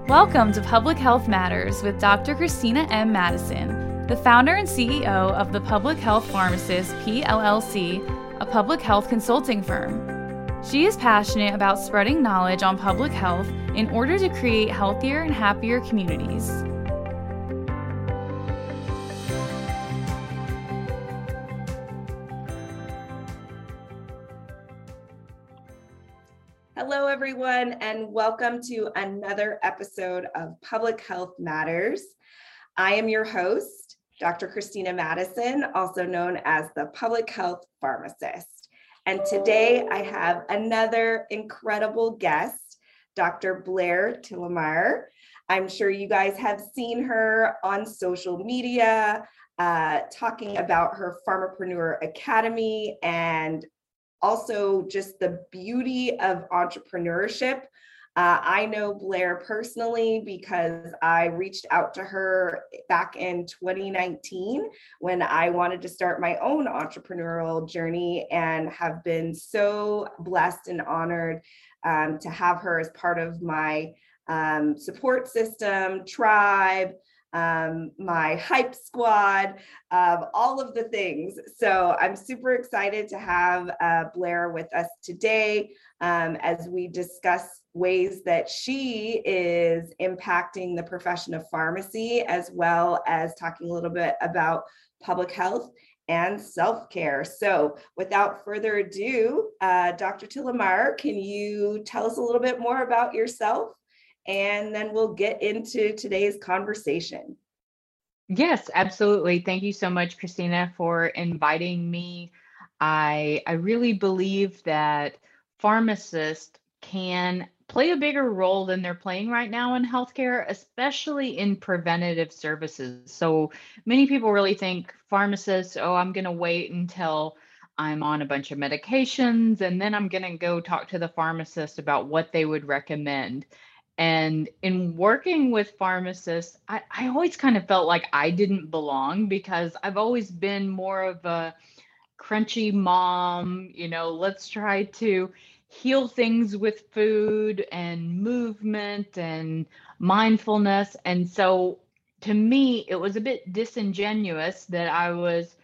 Welcome to Public Health Matters with Dr. Christina M. Madison, the founder and CEO of the Public Health Pharmacist PLLC, a public health consulting firm. She is passionate about spreading knowledge on public health in order to create healthier and happier communities. Hello, everyone, and welcome to another episode of Public Health Matters. I am your host, Dr. Christina Madison, also known as the Public Health Pharmacist. And today I have another incredible guest, Dr. Blair Tillemeyer. I'm sure you guys have seen her on social media, talking about her Pharmapreneur Academy and also just the beauty of entrepreneurship. I know Blair personally because I reached out to her back in 2019 when I wanted to start my own entrepreneurial journey, and have been so blessed and honored to have her as part of my support system, tribe, my hype squad, all of the things. So I'm super excited to have Blair with us today as we discuss ways that she is impacting the profession of pharmacy, as well as talking a little bit about public health and self-care. So without further ado, Dr. Tillemeyer, can you tell us a little bit more about yourself? And then we'll get into today's conversation. Yes, absolutely. Thank you so much, Christina, for inviting me. I really believe that pharmacists can play a bigger role than they're playing right now in healthcare, especially in preventative services. So many people really think pharmacists, oh, I'm going to wait until I'm on a bunch of medications, and then I'm going to go talk to the pharmacist about what they would recommend. And in working with pharmacists, I always kind of felt like I didn't belong because I've always been more of a crunchy mom, let's try to heal things with food and movement and mindfulness. And so to me, it was a bit disingenuous that I was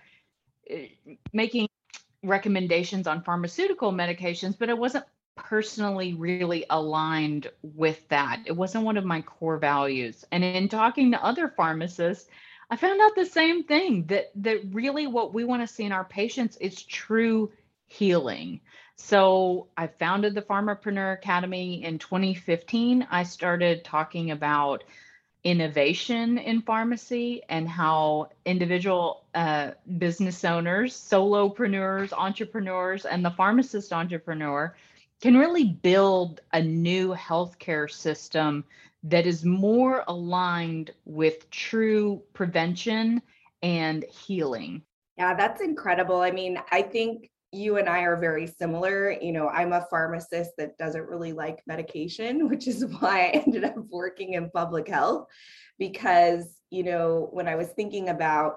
making recommendations on pharmaceutical medications, but I wasn't personally really aligned with that. It wasn't one of my core values. And in talking to other pharmacists, I found out the same thing, that really what we want to see in our patients is true healing. So I founded the Pharmapreneur Academy in 2015. I started talking about innovation in pharmacy and how individual business owners, solopreneurs, entrepreneurs, and the pharmacist entrepreneur can really build a new healthcare system that is more aligned with true prevention and healing. Yeah, that's incredible. I mean, I think you and I are very similar. I'm a pharmacist that doesn't really like medication, which is why I ended up working in public health, because, when I was thinking about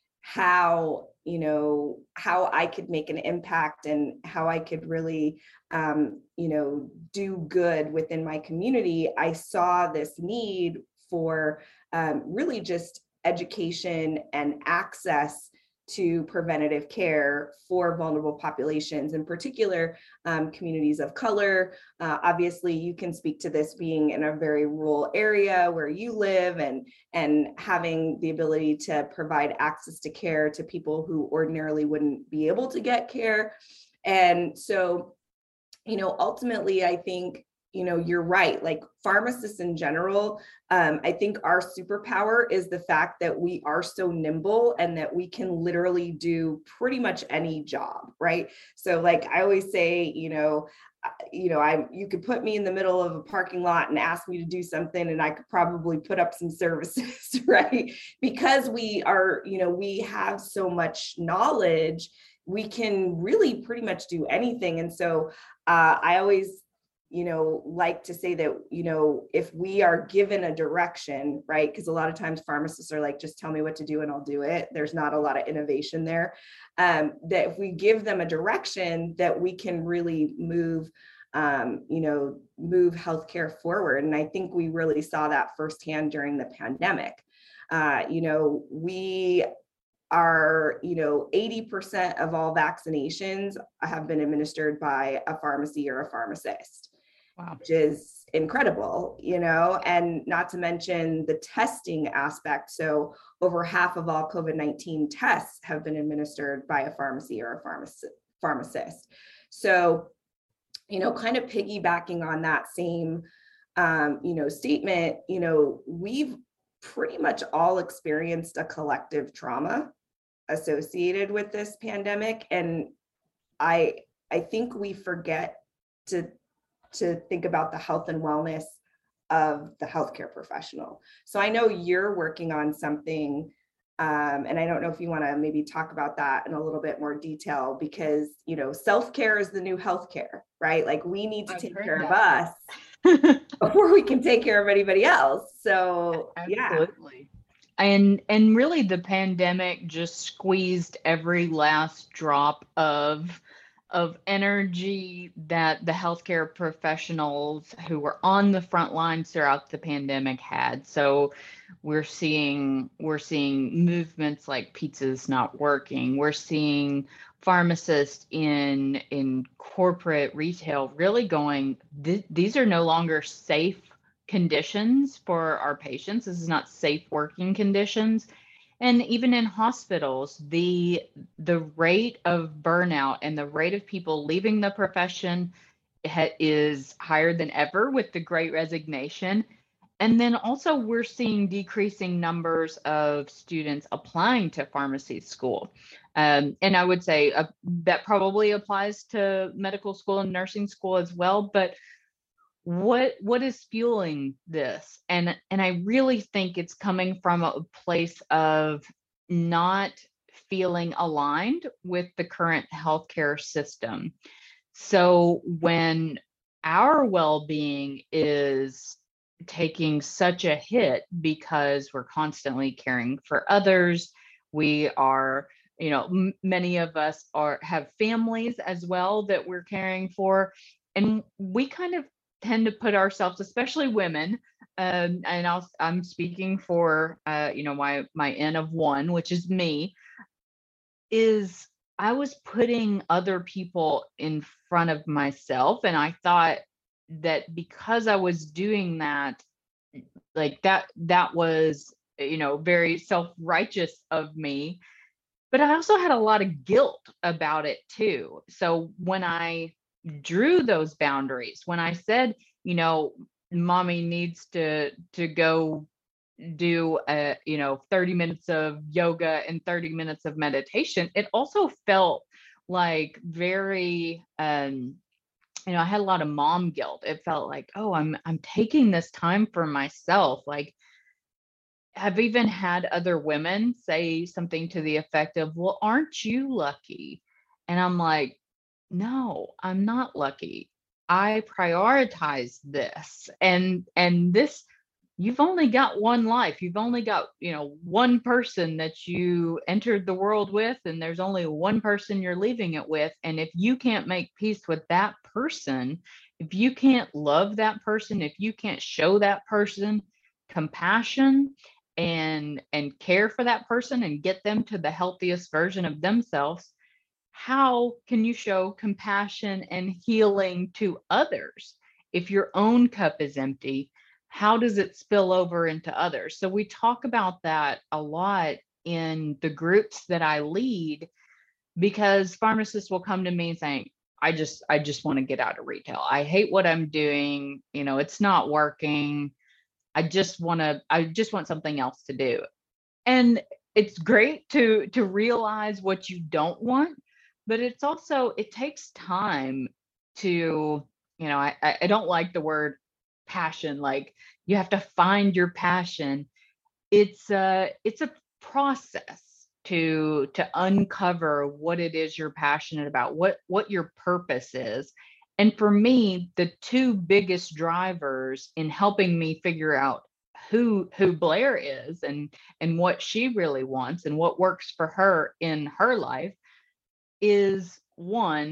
how I could make an impact and how I could really, do good within my community, I saw this need for really just education and access to preventative care for vulnerable populations, in particular communities of color. Obviously, you can speak to this being in a very rural area where you live, and having the ability to provide access to care to people who ordinarily wouldn't be able to get care. And so, ultimately, I think, you're right. Like pharmacists in general, I think our superpower is the fact that we are so nimble and that we can literally do pretty much any job, right? So like I always say, you could put me in the middle of a parking lot and ask me to do something, and I could probably put up some services, right? Because we are, we have so much knowledge, we can really pretty much do anything. And so I always like to say that, if we are given a direction, right? Because a lot of times pharmacists are like, just tell me what to do and I'll do it. There's not a lot of innovation there. That if we give them a direction, that we can really move move healthcare forward. And I think we really saw that firsthand during the pandemic. We are, 80% of all vaccinations have been administered by a pharmacy or a pharmacist. Wow. Which is incredible, and not to mention the testing aspect. So over half of all COVID-19 tests have been administered by a pharmacy or a pharmacist. So, kind of piggybacking on that same, statement, we've pretty much all experienced a collective trauma associated with this pandemic. And I think we forget to think about the health and wellness of the healthcare professional. So I know you're working on something, and I don't know if you want to maybe talk about that in a little bit more detail, because, self-care is the new healthcare, right? Like we need to take care of us before we can take care of anybody else. So absolutely. And really the pandemic just squeezed every last drop of energy that the healthcare professionals who were on the front lines throughout the pandemic had. So we're seeing movements like pizza's not working. We're seeing pharmacists in corporate retail really going, these are no longer safe conditions for our patients. This is not safe working conditions. And even in hospitals, the rate of burnout and the rate of people leaving the profession is higher than ever with the Great Resignation. And then also we're seeing decreasing numbers of students applying to pharmacy school. And I would say that probably applies to medical school and nursing school as well. But what is fueling this? And I really think it's coming from a place of not feeling aligned with the current healthcare system. So when our well-being is taking such a hit because we're constantly caring for others, we are, many of us have families as well that we're caring for, and we kind of tend to put ourselves, especially women, and I'm speaking for my N of one, which is me, is I was putting other people in front of myself, and I thought that because I was doing that, like that was very self-righteous of me, but I also had a lot of guilt about it too. So when I drew those boundaries, when I said, mommy needs to go do 30 minutes of yoga and 30 minutes of meditation, it also felt like very I had a lot of mom guilt. It felt like, oh, I'm taking this time for myself. Like, I've even had other women say something to the effect of, well, aren't you lucky? And I'm like, no, I'm not lucky. I prioritize this, and this, you've only got one life. You've only got, one person that you entered the world with, and there's only one person you're leaving it with. And if you can't make peace with that person, if you can't love that person, if you can't show that person compassion and care for that person and get them to the healthiest version of themselves, how can you show compassion and healing to others? If your own cup is empty, how does it spill over into others? So we talk about that a lot in the groups that I lead, because pharmacists will come to me saying, I just want to get out of retail. I hate what I'm doing. It's not working. I just want something else to do. And it's great to realize what you don't want, but it's also, it takes time to, I don't like the word passion, like you have to find your passion. It's a process to uncover what it is you're passionate about, what your purpose is. And for me, the two biggest drivers in helping me figure out who Blair is and what she really wants and what works for her in her life is, one,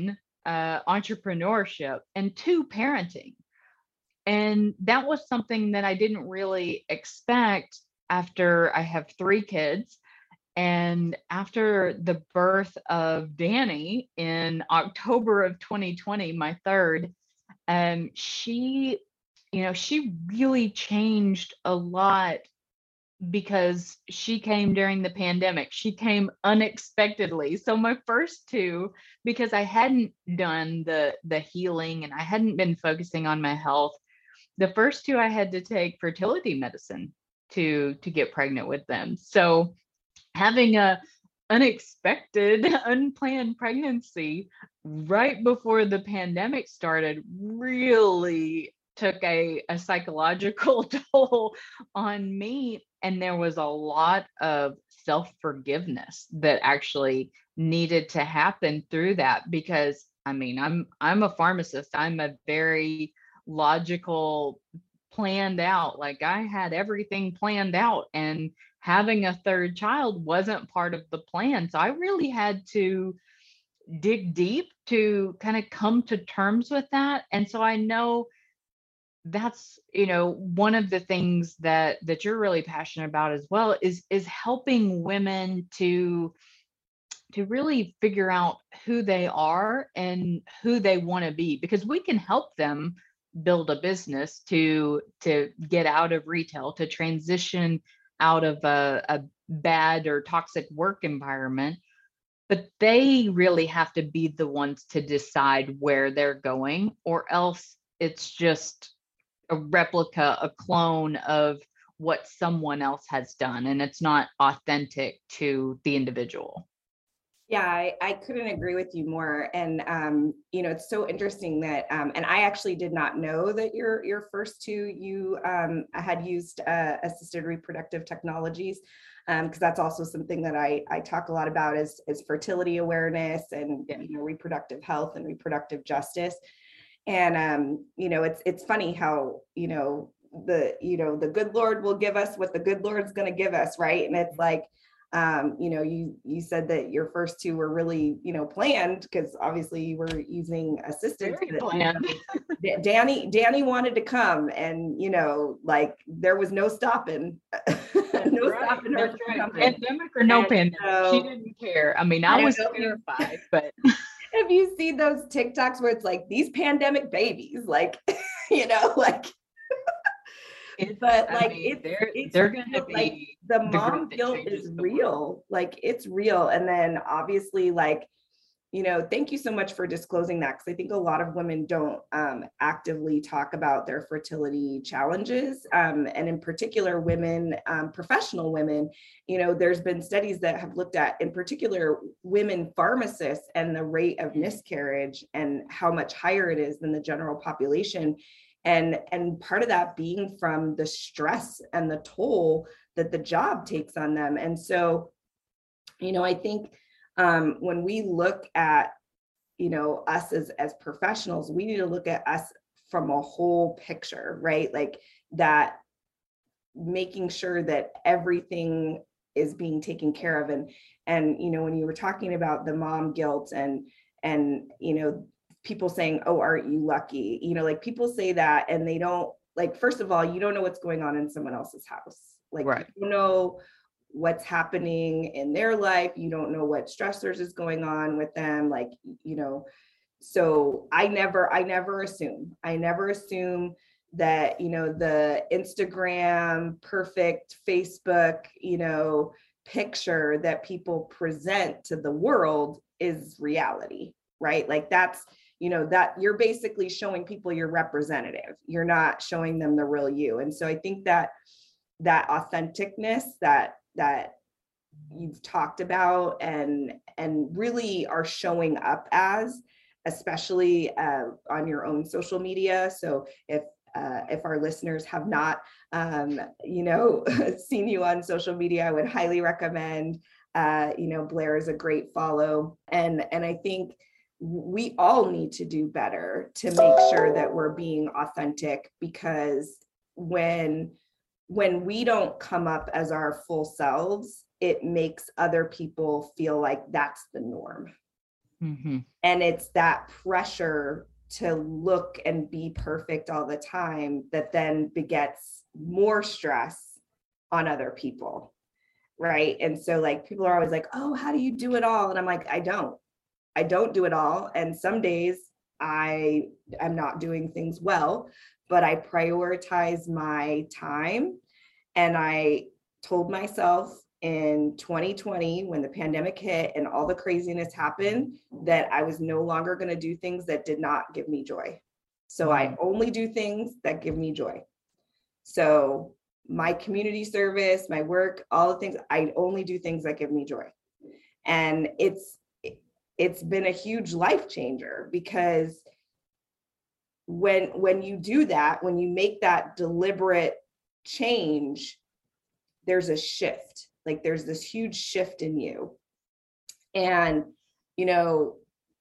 entrepreneurship, and 2, parenting. And that was something that I didn't really expect after I have 3 kids. And after the birth of Danny in October of 2020, my third, she, she really changed a lot because she came during the pandemic. She came unexpectedly. So my first 2, because I hadn't done the healing and I hadn't been focusing on my health, the first 2 I had to take fertility medicine to get pregnant with them. So having a unexpected, unplanned pregnancy right before the pandemic started really took a psychological toll on me. And there was a lot of self-forgiveness that actually needed to happen through that, because I mean, I'm a pharmacist. I'm a very logical, planned out, like I had everything planned out, and having a third child wasn't part of the plan. So I really had to dig deep to kind of come to terms with that. And so I know that's, one of the things that you're really passionate about as well is helping women to really figure out who they are and who they want to be, because we can help them build a business to get out of retail, to transition out of a bad or toxic work environment. But they really have to be the ones to decide where they're going, or else it's just a replica, a clone of what someone else has done, and it's not authentic to the individual. Yeah, I couldn't agree with you more. And, it's so interesting that, and I actually did not know that your first 2, you had used assisted reproductive technologies, because that's also something that I talk a lot about is fertility awareness and, reproductive health and reproductive justice. And, it's funny how, the good Lord will give us what the good Lord's going to give us. Right. And it's like, you said that your first 2 were really, planned, because obviously you were using assistance. Danny wanted to come, and like there was no stopping. Stopping her from coming. Pandemic or no pandemic, she didn't care. I mean, I was terrified, but have you seen those TikToks where it's like these pandemic babies, like, like. But they're going to be like the mom guilt is real, like it's real. And then obviously, like, thank you so much for disclosing that, because I think a lot of women don't actively talk about their fertility challenges, and in particular women, professional women. There's been studies that have looked at, in particular, women pharmacists and the rate of miscarriage and how much higher it is than the general population. And part of that being from the stress and the toll that the job takes on them. And so, I think when we look at, us as professionals, we need to look at us from a whole picture, right? Like that, making sure that everything is being taken care of. And when you were talking about the mom guilt and people saying, oh, aren't you lucky? Like people say that, and they don't, like, first of all, you don't know what's going on in someone else's house. Like, right. You don't know what's happening in their life. You don't know what stressors is going on with them. Like, so I never assume that, the Instagram perfect Facebook, picture that people present to the world is reality, right? Like that's, that you're basically showing people your representative. You're not showing them the real you. And so I think that authenticness that you've talked about and really are showing up as, especially on your own social media. So if our listeners have not, seen you on social media, I would highly recommend, Blair is a great follow. And I think we all need to do better to make sure that we're being authentic, because when we don't come up as our full selves, it makes other people feel like that's the norm. And it's that pressure to look and be perfect all the time that then begets more stress on other people. Right. And so like people are always like, oh, how do you do it all? And I'm like, I don't do it all. And some days I am not doing things well, but I prioritize my time. And I told myself in 2020, when the pandemic hit and all the craziness happened, that I was no longer going to do things that did not give me joy. So I only do things that give me joy. So my community service, my work, all the things, I only do things that give me joy. And it's been a huge life changer, because when you do that, when you make that deliberate change, there's a shift. Like there's this huge shift in you. And, you know,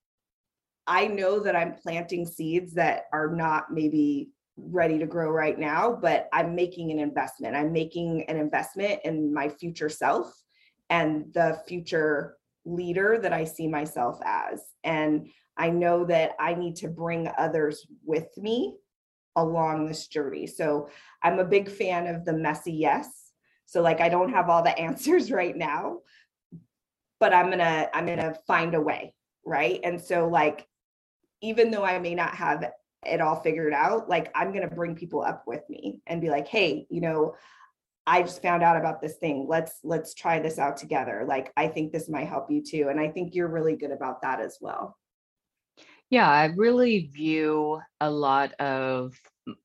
I know that I'm planting seeds that are not maybe ready to grow right now, but I'm making an investment. I'm making an investment in my future self and the future leader that I see myself as. And I know that I need to bring others with me along this journey. So I'm a big fan of the messy yes. So like, I don't have all the answers right now, but I'm gonna find a way, right? And so like, even though I may not have it all figured out, like I'm gonna bring people up with me and be like, hey, you know, I just found out about this thing. Let's try this out together. Like, I think this might help you too. And I think you're really good about that as well. Yeah, I really view a lot of,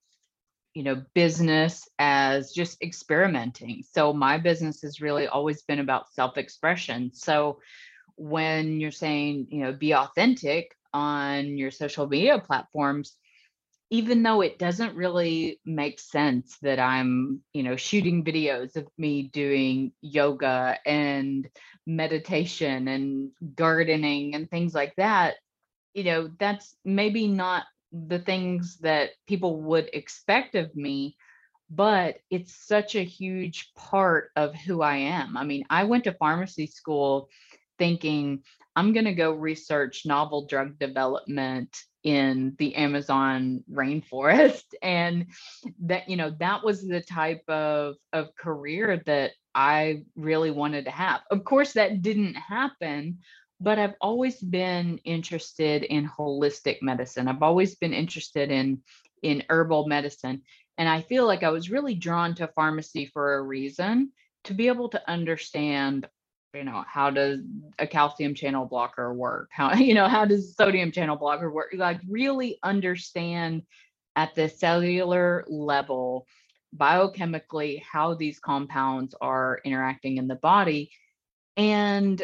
business as just experimenting. So my business has really always been about self-expression. So when you're saying, be authentic on your social media platforms, even though it doesn't really make sense that I'm, shooting videos of me doing yoga and meditation and gardening and things like that, that's maybe not the things that people would expect of me, but it's such a huge part of who I am. I mean, I went to pharmacy school thinking I'm going to go research novel drug development in the Amazon rainforest. And that, that was the type of career that I really wanted to have. Of course, that didn't happen, but I've always been interested in holistic medicine. I've always been interested in herbal medicine. And I feel like I was really drawn to pharmacy for a reason, to be able to understand, how does a calcium channel blocker work? How does sodium channel blocker work? Like really understand at the cellular level, biochemically, how these compounds are interacting in the body. And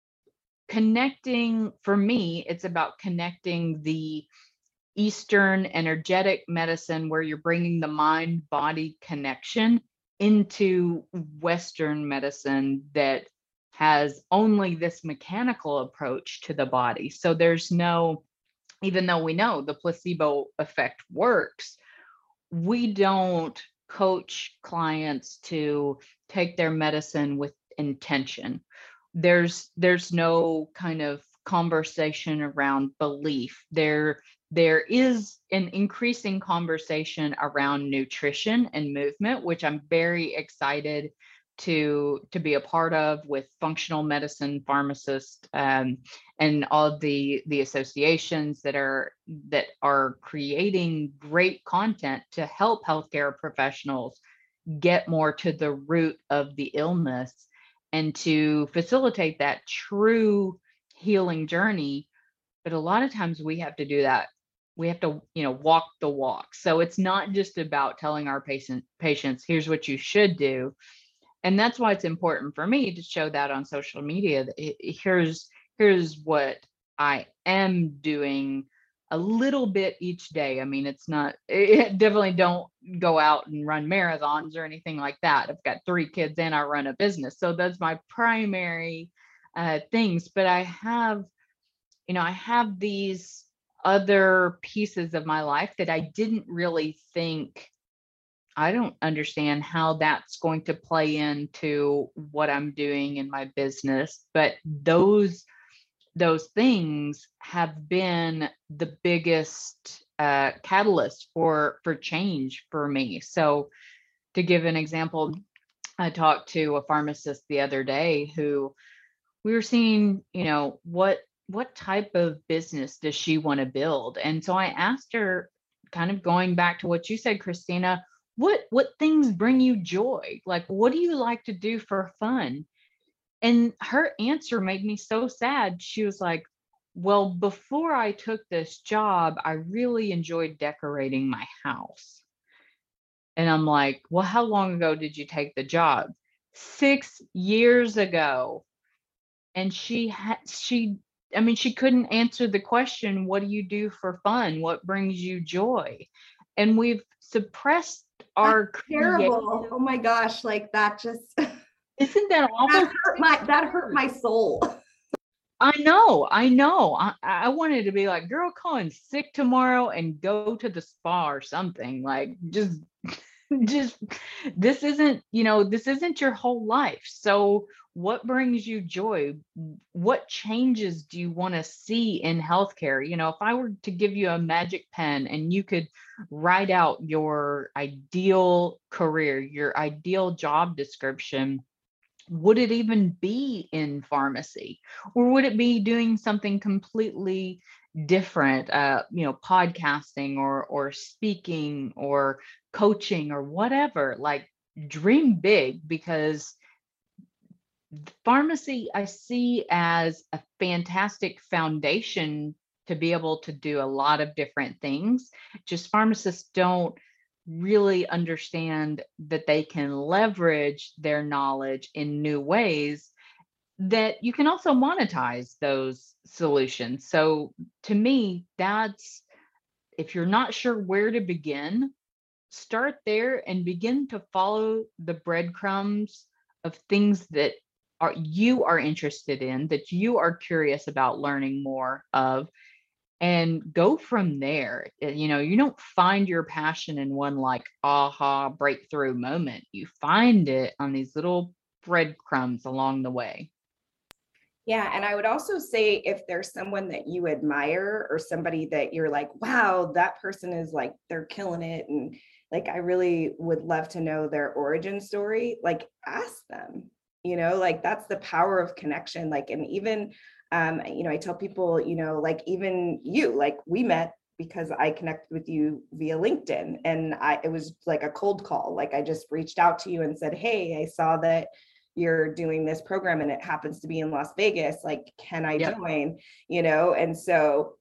connecting, for me, it's about connecting the Eastern energetic medicine, where you're bringing the mind-body connection, into Western medicine that has only this mechanical approach to the body. So there's no, even though we know the placebo effect works, we don't coach clients to take their medicine with intention. There's no kind of conversation around belief. There is an increasing conversation around nutrition and movement, which I'm very excited to be a part of, with functional medicine pharmacists, and all the associations that are creating great content to help healthcare professionals get more to the root of the illness and to facilitate that true healing journey. But a lot of times we have to do that. We have to, walk the walk. So it's not just about telling our patients, here's what you should do. And that's why it's important for me to show that on social media. Here's what I am doing a little bit each day. I mean, definitely don't go out and run marathons or anything like that. I've got 3 kids and I run a business. So that's my primary things. But I have these other pieces of my life that I didn't really think, I don't understand how that's going to play into what I'm doing in my business. But those those things have been the biggest catalyst for change for me. So to give an example, I talked to a pharmacist the other day who we were seeing, what type of business does she want to build? And so I asked her, kind of going back to what you said, Christina, what things bring you joy? Like, what do you like to do for fun? And her answer made me so sad. She was like, well, before I took this job, I really enjoyed decorating my house. And I'm like, well, how long ago did you take the job? 6 years ago. And she couldn't answer the question, what do you do for fun? What brings you joy? And we've suppressed our Terrible. Oh my gosh, like that just isn't that awful? That hurt my soul. I know. I wanted to be like, girl, call in sick tomorrow and go to the spa or something. Like, just this isn't your whole life. So what brings you joy? What changes do you want to see in healthcare? If I were to give you a magic pen and you could write out your ideal career, your ideal job description, would it even be in pharmacy, or would it be doing something completely different, podcasting or speaking or coaching or whatever? Like, dream big, because pharmacy I see as a fantastic foundation to be able to do a lot of different things. Just pharmacists don't really understand that they can leverage their knowledge in new ways, that you can also monetize those solutions. So to me, that's, if you're not sure where to begin, start there and begin to follow the breadcrumbs of things that you are interested in, that you are curious about learning more of, and go from there. You don't find your passion in one like aha breakthrough moment. You find it on these little breadcrumbs along the way. Yeah. And I would also say, if there's someone that you admire or somebody that you're like, wow, that person is like, they're killing it, and like, I really would love to know their origin story, like, ask them, like, that's the power of connection. Like, and even I tell people, like, even you, like, we met because I connected with you via LinkedIn, and it was like a cold call. Like, I just reached out to you and said, hey, I saw that you're doing this program and it happens to be in Las Vegas. Like, can I join? And so,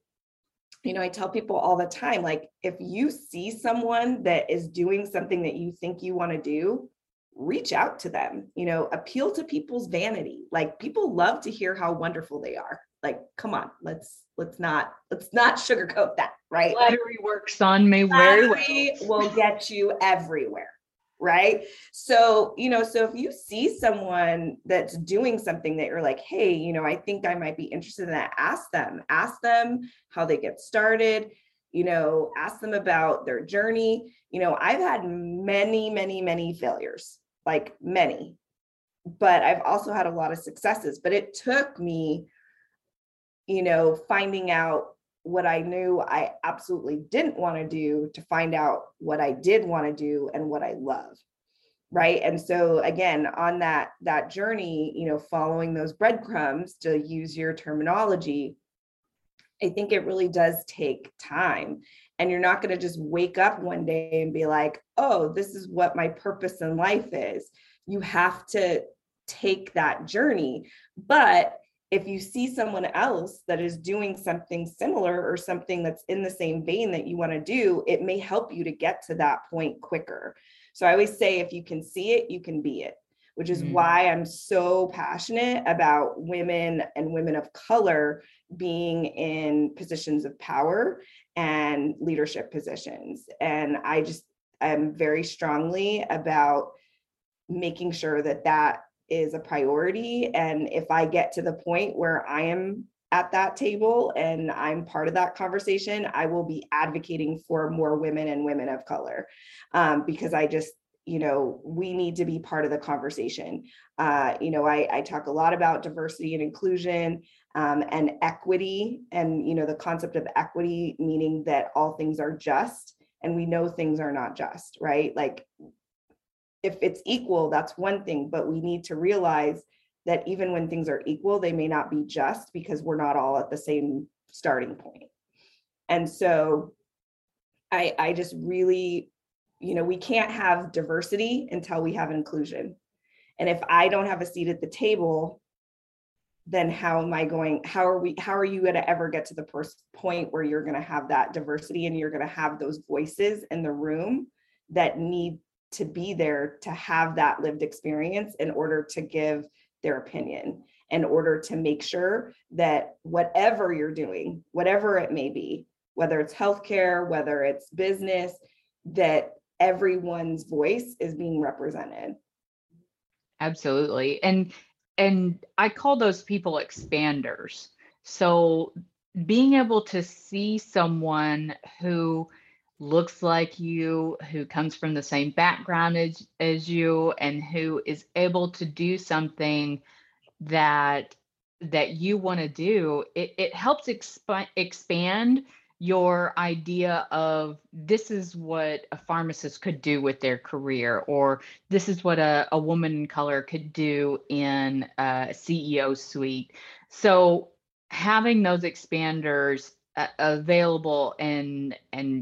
I tell people all the time, like, if you see someone that is doing something that you think you want to do, reach out to them, appeal to people's vanity. Like, people love to hear how wonderful they are. Like, come on, let's not sugarcoat that, right? Flattery works on me very well. Flattery will get you everywhere, right? So, so if you see someone that's doing something that you're like, hey, I think I might be interested in that, ask them how they get started, ask them about their journey. I've had many, many, many failures, like many, but I've also had a lot of successes. But it took me, finding out what I knew I absolutely didn't want to do to find out what I did want to do and what I love. Right. And so again, on that journey, following those breadcrumbs, to use your terminology, I think it really does take time. And you're not going to just wake up one day and be like, oh, this is what my purpose in life is. You have to take that journey. But if you see someone else that is doing something similar or something that's in the same vein that you want to do, it may help you to get to that point quicker. So I always say, if you can see it, you can be it, which is why I'm so passionate about women and women of color being in positions of power and leadership positions. And I'm very strongly about making sure that is a priority. And if I get to the point where I am at that table and I'm part of that conversation, I will be advocating for more women and women of color, because we need to be part of the conversation. I talk a lot about diversity and inclusion, and equity, and the concept of equity, meaning that all things are just, and we know things are not just, right? Like, if it's equal, that's one thing, but we need to realize that even when things are equal, they may not be just, because we're not all at the same starting point. And so I just really, we can't have diversity until we have inclusion. And if I don't have a seat at the table, then how are you going to ever get to the point where you're going to have that diversity, and you're going to have those voices in the room that need to be there to have that lived experience in order to give their opinion, in order to make sure that whatever you're doing, whatever it may be, whether it's healthcare, whether it's business, that everyone's voice is being represented. Absolutely. And I call those people expanders. So being able to see someone who looks like you, who comes from the same background as you, and who is able to do something that you want to do, it helps expand your idea of, this is what a pharmacist could do with their career, or this is what a woman in color could do in a CEO suite. So having those expanders available and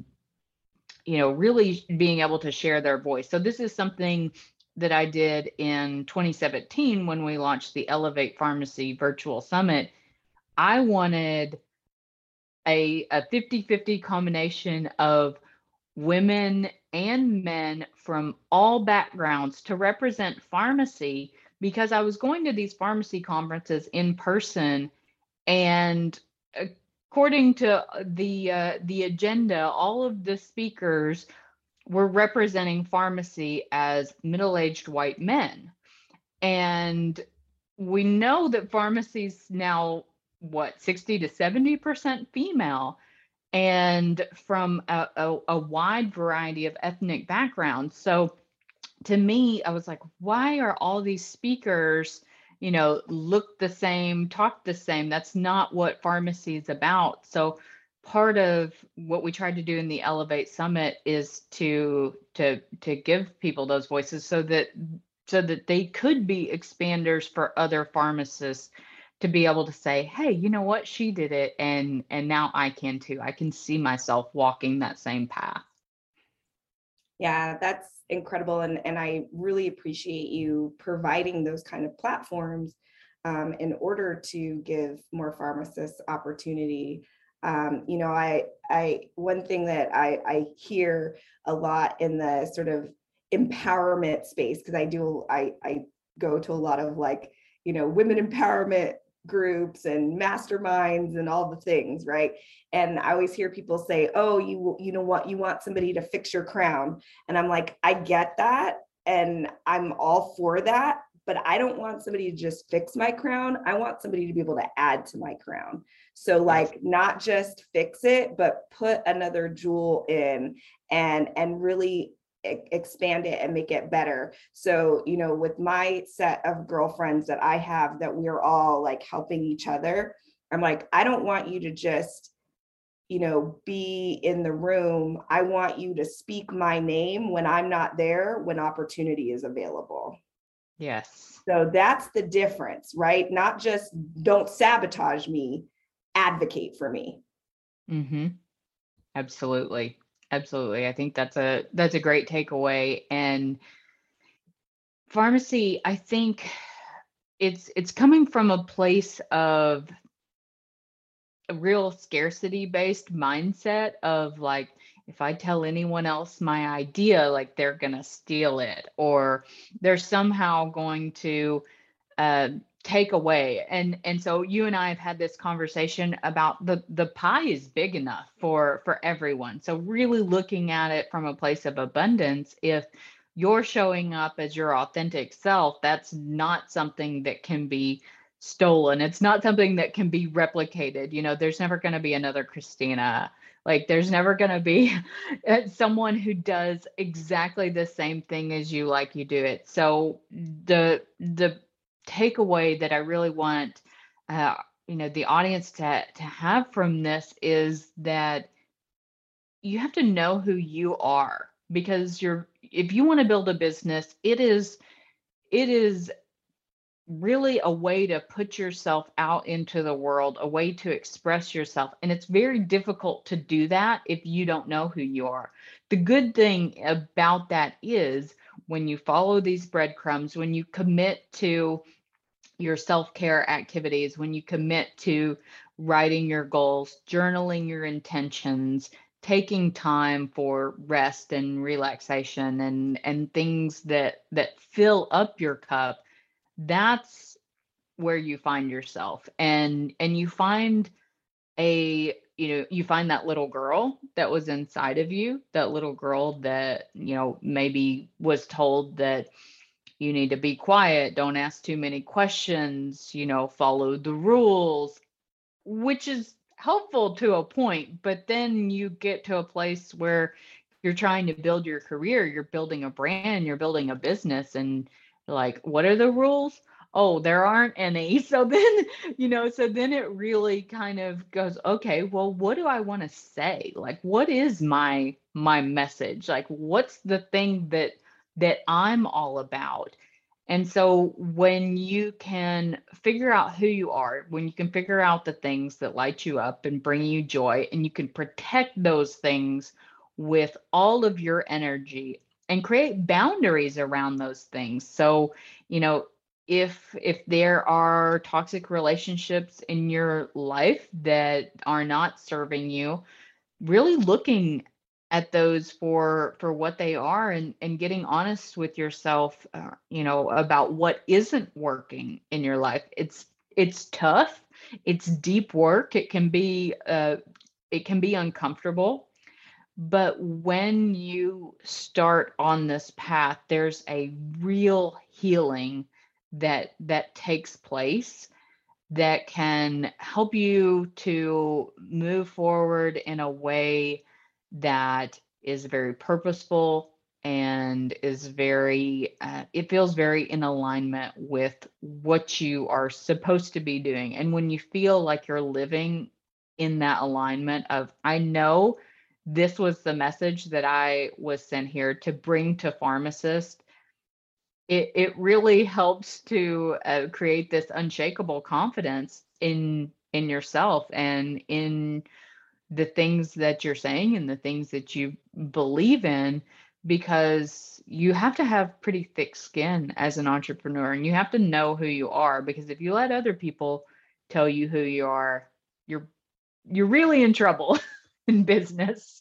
really being able to share their voice. So this is something that I did in 2017 when we launched the Elevate Pharmacy Virtual Summit. I wanted a 50-50 combination of women and men from all backgrounds to represent pharmacy, because I was going to these pharmacy conferences in person, and according to the agenda, all of the speakers were representing pharmacy as middle-aged white men. And we know that pharmacy's now, 60 to 70% female, and from a wide variety of ethnic backgrounds. So to me, I was like, why are all these speakers, look the same, talk the same? That's not what pharmacy is about. So part of what we tried to do in the Elevate Summit is to give people those voices so that they could be expanders for other pharmacists to be able to say, hey, you know what, she did it, and now I can too. I can see myself walking that same path. Yeah, that's incredible. And I really appreciate you providing those kind of platforms in order to give more pharmacists opportunity. One thing that I hear a lot in the sort of empowerment space, because I go to a lot of women empowerment groups and masterminds and all the things, right? And I always hear people say, oh, you know what, you want somebody to fix your crown. And I'm like, I get that, and I'm all for that, but I don't want somebody to just fix my crown. I want somebody to be able to add to my crown. So not just fix it, but put another jewel in and really expand it and make it better. So, with my set of girlfriends that I have, that we're all helping each other, I'm like, I don't want you to just, be in the room. I want you to speak my name when I'm not there, when opportunity is available. Yes. So that's the difference, right? Not just don't sabotage me, advocate for me. Mm-hmm. Absolutely. Absolutely. I think that's a great takeaway. And pharmacy, I think it's coming from a place of a real scarcity based mindset of if I tell anyone else my idea, they're going to steal it, or they're somehow going to take away. And so you and I have had this conversation about the pie is big enough for everyone. So really looking at it from a place of abundance. If you're showing up as your authentic self, that's not something that can be stolen. It's not something that can be replicated. There's never going to be another Christina Like there's never going to be someone who does exactly the same thing as you like you do it. So the takeaway that I really want uh, the audience to have from this is that you have to know who you are, because if you want to build a business, it is really a way to put yourself out into the world, a way to express yourself. And it's very difficult to do that if you don't know who you are. The good thing about that is when you follow these breadcrumbs, when you commit to your self-care activities, when you commit to writing your goals, journaling your intentions, taking time for rest and relaxation and things that fill up your cup, that's where you find yourself. And you find that little girl that was inside of you, that little girl that maybe was told that you need to be quiet, don't ask too many questions, follow the rules, which is helpful to a point. But then you get to a place where you're trying to build your career, you're building a brand, you're building a business, and like, what are the rules? Oh, there aren't any. So then, it really kind of goes, okay, well, what do I want to say? Like, what is my message? Like, what's the thing that I'm all about? And so when you can figure out who you are, when you can figure out the things that light you up and bring you joy, and you can protect those things with all of your energy and create boundaries around those things. So, if there are toxic relationships in your life that are not serving you, really looking at those for what they are, and getting honest with yourself, about what isn't working in your life. It's tough. It's deep work. It can be uncomfortable. But when you start on this path, there's a real healing that takes place that can help you to move forward in a way that is very purposeful and is it feels very in alignment with what you are supposed to be doing. And when you feel like you're living in that alignment of, I know this was the message that I was sent here to bring to pharmacists, it really helps to create this unshakable confidence in yourself and in the things that you're saying and the things that you believe in, because you have to have pretty thick skin as an entrepreneur, and you have to know who you are, because if you let other people tell you who you are, you're really in trouble in business.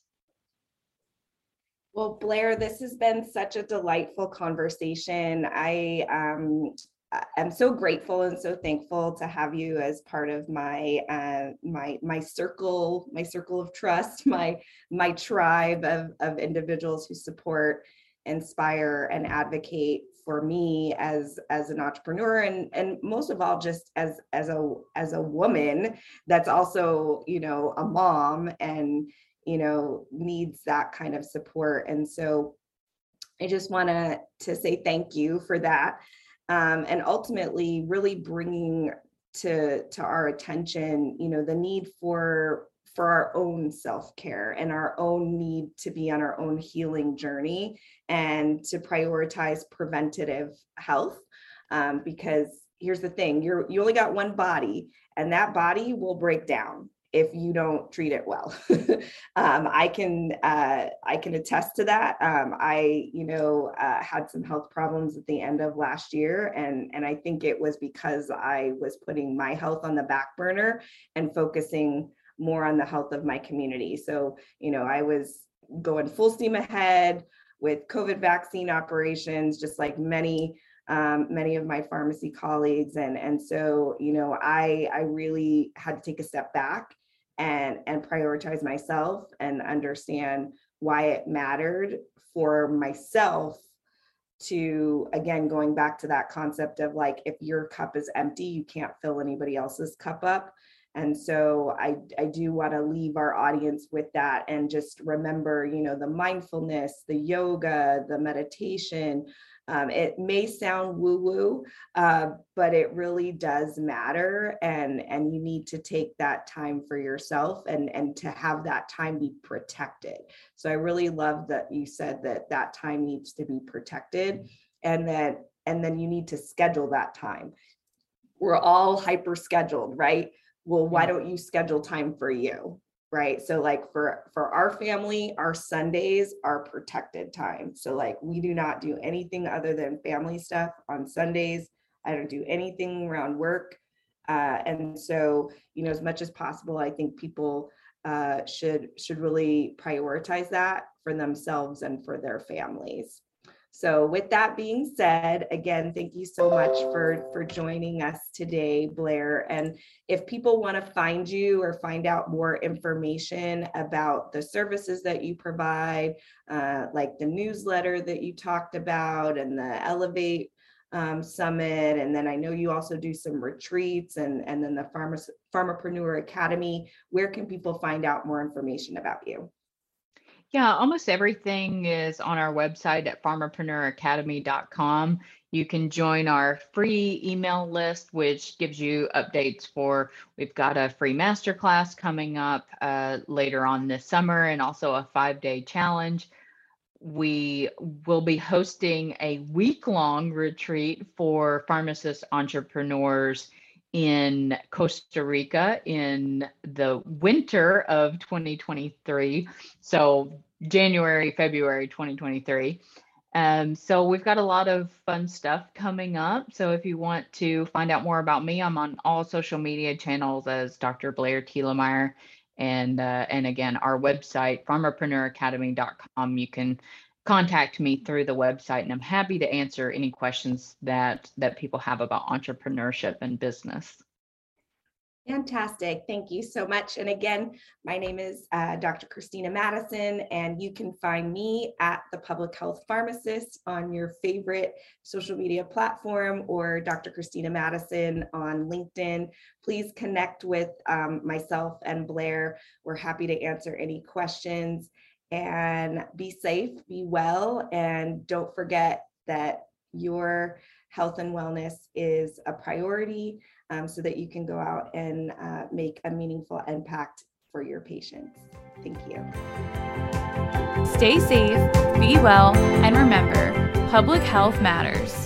Well, Blair, this has been such a delightful conversation. I'm so grateful and so thankful to have you as part of my circle of trust, my tribe of individuals who support, inspire, and advocate for me as an entrepreneur, and most of all, just as a woman that's also a mom and needs that kind of support. And so I just want to say thank you for that, and ultimately really bringing to our attention the need for our own self-care and our own need to be on our own healing journey, and to prioritize preventative health, because here's the thing, you only got one body, and that body will break down if you don't treat it well. I can attest to that. I had some health problems at the end of last year, and I think it was because I was putting my health on the back burner and focusing more on the health of my community. So I was going full steam ahead with COVID vaccine operations, just like many of my pharmacy colleagues, and so I really had to take a step back and prioritize myself and understand why it mattered for myself to, again, going back to that concept of like, if your cup is empty, you can't fill anybody else's cup up. And so I do want to leave our audience with that, and just remember, the mindfulness, the yoga, the meditation. It may sound woo-woo, but it really does matter. And you need to take that time for yourself, and to have that time be protected. So I really love that you said that time needs to be protected, and then you need to schedule that time. We're all hyper scheduled, right? Well, why don't you schedule time for you? Right. So like for our family, our Sundays are protected time. So like we do not do anything other than family stuff on Sundays. I don't do anything around work. And so, as much as possible, I think people should really prioritize that for themselves and for their families. So with that being said, again, thank you so much for joining us today, Blair. And if people want to find you or find out more information about the services that you provide, like the newsletter that you talked about and the Elevate Summit, and then I know you also do some retreats, and then the Pharmapreneur Academy, where can people find out more information about you? Yeah, almost everything is on our website at pharmapreneuracademy.com. You can join our free email list, which gives you updates we've got a free masterclass coming up later on this summer, and also a 5-day challenge. We will be hosting a week-long retreat for pharmacist entrepreneurs in Costa Rica in the winter of 2023. So January, February 2023. So we've got a lot of fun stuff coming up. So if you want to find out more about me, I'm on all social media channels as Dr. Blair Thielemeyer. And again, our website, pharmapreneuracademy.com, you can contact me through the website, and I'm happy to answer any questions that people have about entrepreneurship and business. Fantastic. Thank you so much. And again, my name is Dr. Christina Madison, and you can find me at The Public Health Pharmacist on your favorite social media platform, or Dr. Christina Madison on LinkedIn. Please connect with myself and Blair. We're happy to answer any questions. And be safe, be well, and don't forget that your health and wellness is a priority, so that you can go out and make a meaningful impact for your patients. Thank you. Stay safe, be well, and remember, public health matters.